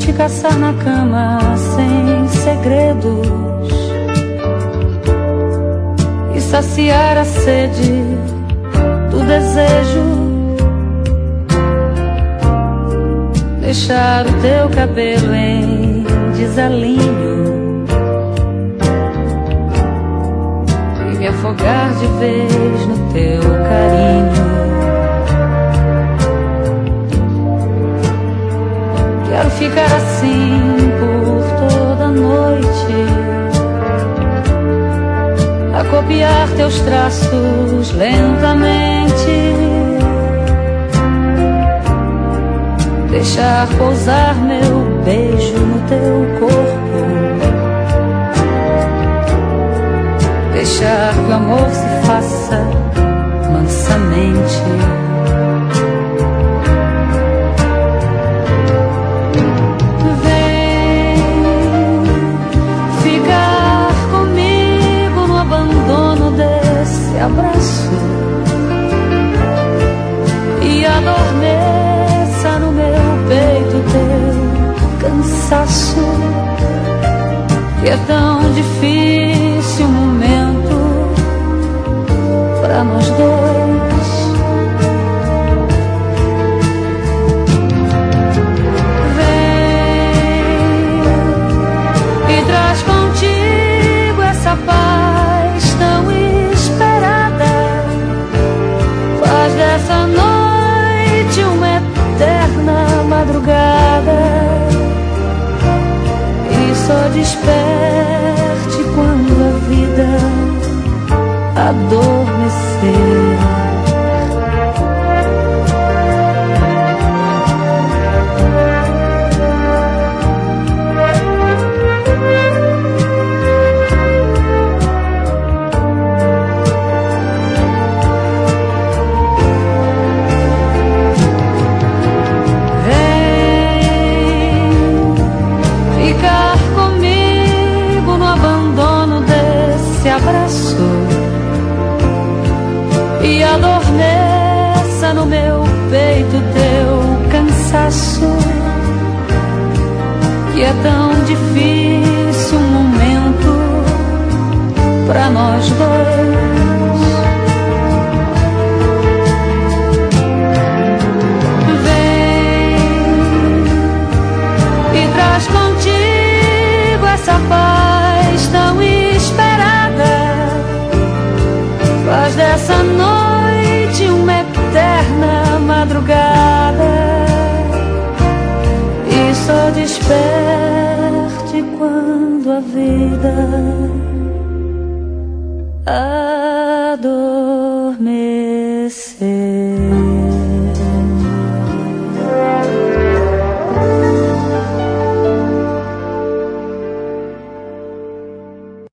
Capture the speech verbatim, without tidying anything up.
te caçar na cama sem segredos e saciar a sede do desejo. Deixar o teu cabelo em desalinho e me afogar de vez no teu carinho. Quero ficar assim por toda a noite, a copiar teus traços lentamente, deixar pousar meu beijo no teu corpo, deixar que o amor se faça mansamente. Abraço e adormeça no meu peito teu cansaço, que é tão difícil um momento pra nós dois. Vem e traz contigo essa paz tão dessa noite uma eterna madrugada, e só desperte quando a vida adormecer. Abraço e adormeça no meu peito teu cansaço, que é tão difícil um momento pra nós dois. Vem e traz contigo essa paz tão esperada, faz dessa noite uma eterna madrugada, e só desperte quando a vida adormecer.